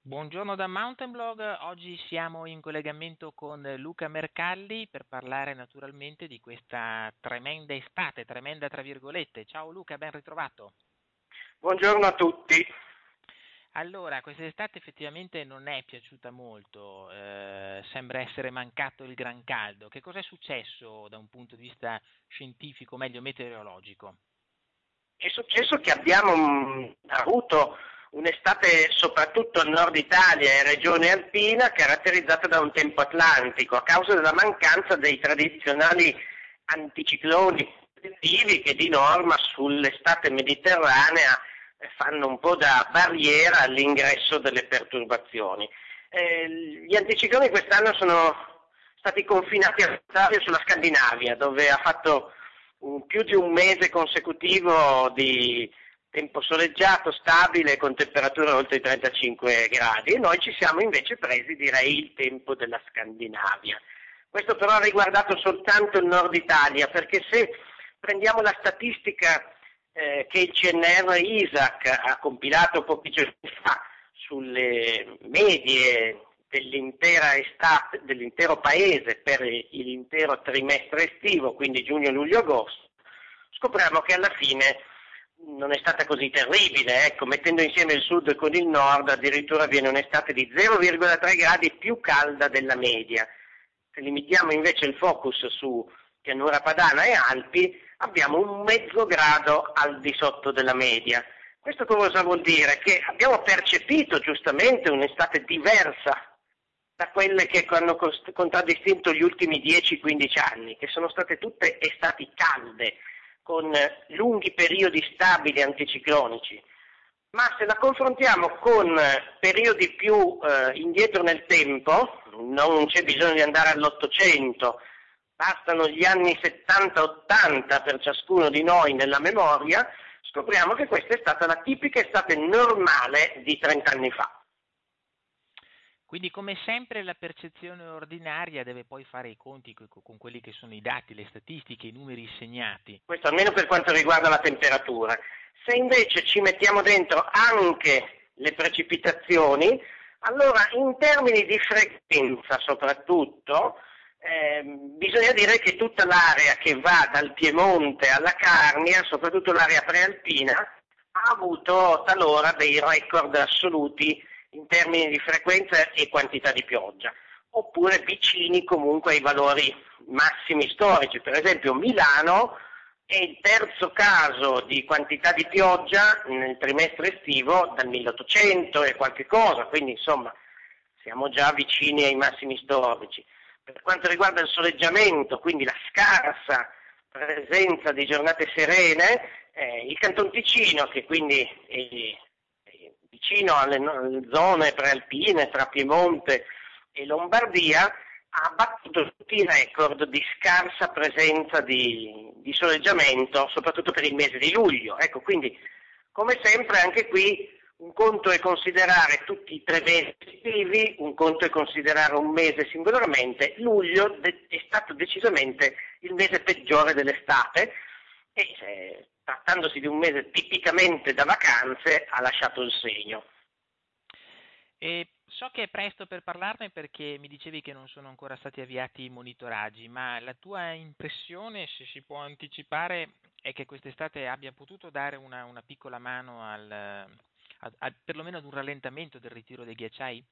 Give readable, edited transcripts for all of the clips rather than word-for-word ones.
Buongiorno da Mountain Blog, oggi siamo in collegamento con Luca Mercalli per parlare naturalmente di questa tremenda estate, tremenda tra virgolette. Ciao Luca, ben ritrovato. Buongiorno a tutti. Allora, quest'estate effettivamente non è piaciuta molto, sembra essere mancato il gran caldo. Che cosa è successo da un punto di vista scientifico, meglio meteorologico? È successo che abbiamo avuto un'estate soprattutto al nord Italia e regione alpina caratterizzata da un tempo atlantico a causa della mancanza dei tradizionali anticicloni estivi che di norma sull'estate mediterranea fanno un po' da barriera all'ingresso delle perturbazioni. Gli anticicloni quest'anno sono stati confinati sulla Scandinavia, dove ha fatto più di un mese consecutivo di tempo soleggiato, stabile, con temperature oltre i 35 gradi, e noi ci siamo invece presi, direi, il tempo della Scandinavia. Questo però ha riguardato soltanto il nord Italia, perché se prendiamo la statistica che il CNR ISAC ha compilato pochi giorni fa sulle medie dell'intera estate, dell'intero paese per l'intero trimestre estivo, quindi giugno, luglio, agosto, scopriamo che alla fine non è stata così terribile, ecco, mettendo insieme il sud con il nord addirittura viene un'estate di 0,3 gradi più calda della media. Se limitiamo invece il focus su pianura padana e Alpi, abbiamo un mezzo grado al di sotto della media. Questo cosa vuol dire? Che abbiamo percepito giustamente un'estate diversa da quelle che hanno contraddistinto gli ultimi 10-15 anni, che sono state tutte estati calde, con lunghi periodi stabili anticiclonici. Ma se la confrontiamo con periodi più indietro nel tempo, non c'è bisogno di andare all'Ottocento, bastano gli anni 70-80 per ciascuno di noi nella memoria, scopriamo che questa è stata la tipica estate normale di 30 anni fa. Quindi come sempre la percezione ordinaria deve poi fare i conti con quelli che sono i dati, le statistiche, i numeri segnati. Questo almeno per quanto riguarda la temperatura. Se invece ci mettiamo dentro anche le precipitazioni, allora in termini di frequenza soprattutto, bisogna dire che tutta l'area che va dal Piemonte alla Carnia, soprattutto l'area prealpina, ha avuto talora dei record assoluti in termini di frequenza e quantità di pioggia, oppure vicini comunque ai valori massimi storici. Per esempio Milano è il terzo caso di quantità di pioggia nel trimestre estivo dal 1800 e qualche cosa, quindi insomma siamo già vicini ai massimi storici. Per quanto riguarda il soleggiamento, quindi la scarsa presenza di giornate serene, il Canton Ticino, che quindi è vicino alle zone prealpine tra Piemonte e Lombardia, ha battuto tutti i record di scarsa presenza di soleggiamento, soprattutto per il mese di luglio. Ecco, quindi come sempre anche qui un conto è considerare tutti i 3 mesi estivi, un conto è considerare un mese singolarmente. Luglio è stato decisamente il mese peggiore dell'estate e trattandosi di un mese tipicamente da vacanze ha lasciato il segno. E so che è presto per parlarne perché mi dicevi che non sono ancora stati avviati i monitoraggi, ma la tua impressione, se si può anticipare, è che quest'estate abbia potuto dare una piccola mano perlomeno ad un rallentamento del ritiro dei ghiacciai?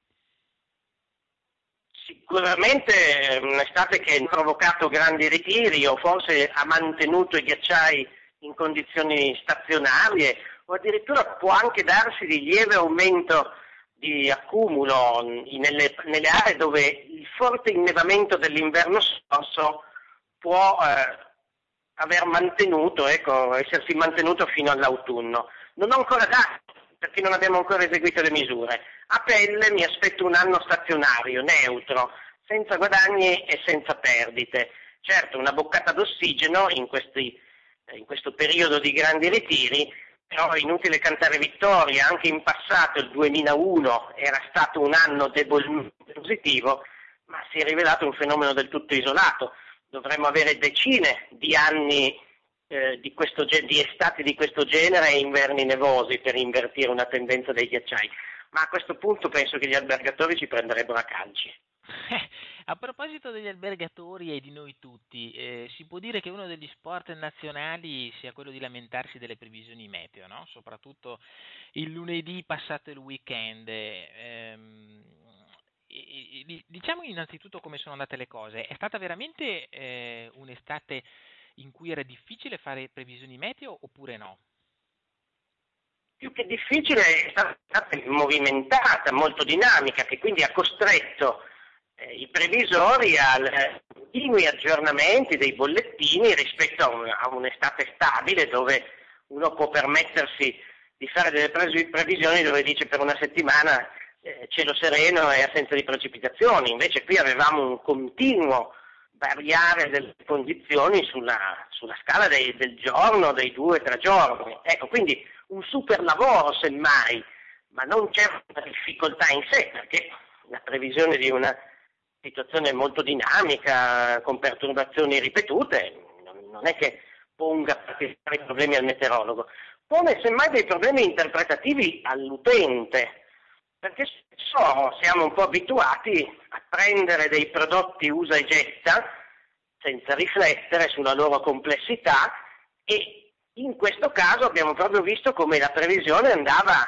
Sicuramente è un'estate che ha provocato grandi ritiri o forse ha mantenuto i ghiacciai in condizioni stazionarie o addirittura può anche darsi di lieve aumento di accumulo nelle aree dove il forte innevamento dell'inverno scorso può aver mantenuto, ecco, essersi mantenuto fino all'autunno. Non ho ancora dato, perché non abbiamo ancora eseguito le misure. A pelle mi aspetto un anno stazionario, neutro, senza guadagni e senza perdite. Certo, una boccata d'ossigeno in questo periodo di grandi ritiri, però è inutile cantare vittoria, anche in passato il 2001 era stato un anno debolmente positivo, ma si è rivelato un fenomeno del tutto isolato. Dovremmo avere decine di anni di estati di questo genere e inverni nevosi per invertire una tendenza dei ghiacciai. ma a questo punto penso che gli albergatori ci prenderebbero a calci. A proposito degli albergatori e di noi tutti, si può dire che uno degli sport nazionali sia quello di lamentarsi delle previsioni meteo, no? Soprattutto il lunedì passato il weekend. Diciamo innanzitutto come sono andate le cose. È stata veramente un'estate in cui era difficile fare previsioni meteo oppure no? Più che difficile è stata movimentata, molto dinamica, che quindi ha costretto i previsori a continui aggiornamenti dei bollettini rispetto a un'estate stabile dove uno può permettersi di fare delle previsioni dove dice per una settimana cielo sereno e assenza di precipitazioni. Invece qui avevamo un continuo variare delle condizioni sulla scala del giorno, dei 2 o 3 giorni. Ecco, quindi un super lavoro semmai, ma non c'è una difficoltà in sé, perché la previsione di una situazione molto dinamica, con perturbazioni ripetute, non è che ponga particolari problemi al meteorologo. Pone semmai dei problemi interpretativi all'utente, perché siamo un po' abituati a prendere dei prodotti usa e getta senza riflettere sulla loro complessità, e in questo caso abbiamo proprio visto come la previsione andava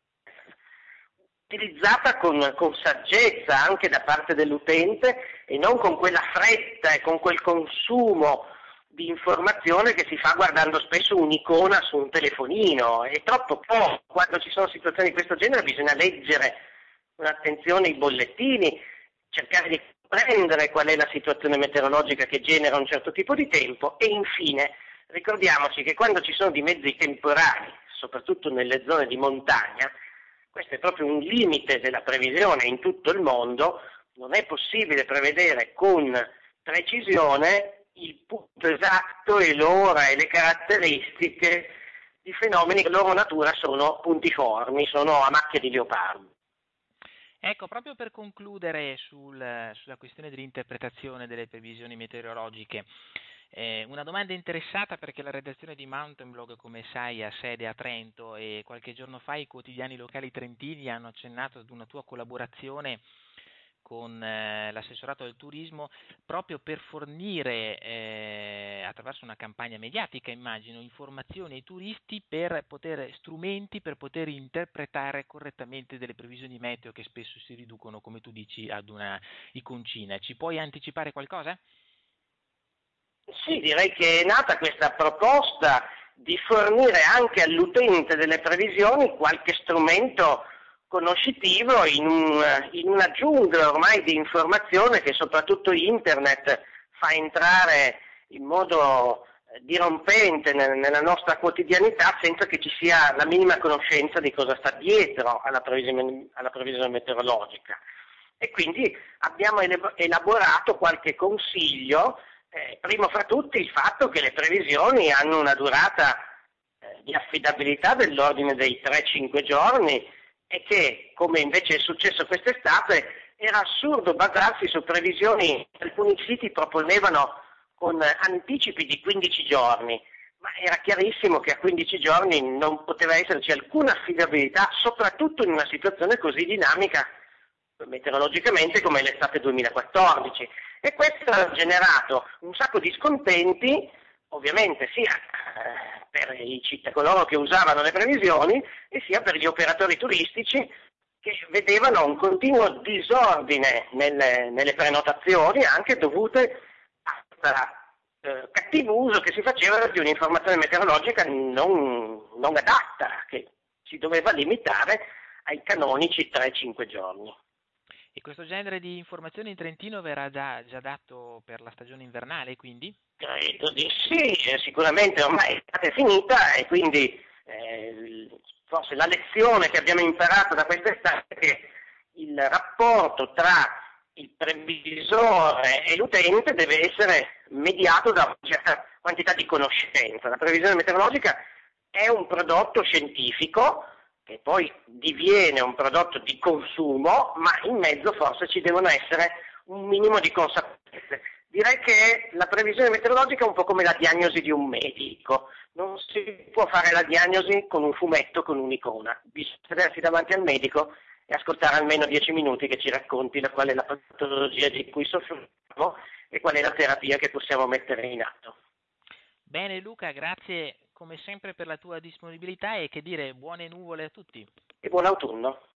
utilizzata con saggezza anche da parte dell'utente e non con quella fretta e con quel consumo di informazione che si fa guardando spesso un'icona su un telefonino. È troppo poco. Quando ci sono situazioni di questo genere bisogna leggere con attenzione i bollettini, cercare di comprendere qual è la situazione meteorologica che genera un certo tipo di tempo, e infine ricordiamoci che quando ci sono di mezzi temporali, soprattutto nelle zone di montagna, questo è proprio un limite della previsione in tutto il mondo. Non è possibile prevedere con precisione il punto esatto e l'ora e le caratteristiche di fenomeni che loro natura sono puntiformi, sono a macchia di leopardo. Ecco, proprio per concludere sulla questione dell'interpretazione delle previsioni meteorologiche, una domanda interessata perché la redazione di Mountain Blog, come sai, ha sede a Trento e qualche giorno fa i quotidiani locali trentini hanno accennato ad una tua collaborazione con l'assessorato del turismo proprio per fornire attraverso una campagna mediatica, immagino, informazioni ai turisti strumenti per poter interpretare correttamente delle previsioni meteo che spesso si riducono, come tu dici, ad una iconcina. Ci puoi anticipare qualcosa? Sì, direi che è nata questa proposta di fornire anche all'utente delle previsioni qualche strumento conoscitivo in una giungla ormai di informazione che soprattutto internet fa entrare in modo dirompente nella nostra quotidianità senza che ci sia la minima conoscenza di cosa sta dietro alla previsione meteorologica. E quindi abbiamo elaborato qualche consiglio, primo fra tutti il fatto che le previsioni hanno una durata di affidabilità dell'ordine dei 3-5 giorni, e che, come invece è successo quest'estate, era assurdo basarsi su previsioni che alcuni siti proponevano con anticipi di 15 giorni, ma era chiarissimo che a 15 giorni non poteva esserci alcuna affidabilità, soprattutto in una situazione così dinamica meteorologicamente come l'estate 2014. E questo ha generato un sacco di scontenti, ovviamente sia per coloro che usavano le previsioni e sia per gli operatori turistici che vedevano un continuo disordine nelle prenotazioni, anche dovute a questo cattivo uso che si faceva di un'informazione meteorologica non adatta, che si doveva limitare ai canonici 3-5 giorni. E questo genere di informazioni in Trentino verrà già dato per la stagione invernale, quindi? Credo di sì, sicuramente ormai è finita, e quindi forse la lezione che abbiamo imparato da quest'estate è che il rapporto tra il previsore e l'utente deve essere mediato da una certa quantità di conoscenza. La previsione meteorologica è un prodotto scientifico che poi diviene un prodotto di consumo, ma in mezzo forse ci devono essere un minimo di consapevolezze. Direi che la previsione meteorologica è un po' come la diagnosi di un medico. Non si può fare la diagnosi con un fumetto, con un'icona. Bisogna sedersi davanti al medico e ascoltare almeno 10 minuti che ci racconti qual è la patologia di cui soffriamo e qual è la terapia che possiamo mettere in atto. Bene Luca, grazie come sempre per la tua disponibilità e che dire, buone nuvole a tutti. E buon autunno.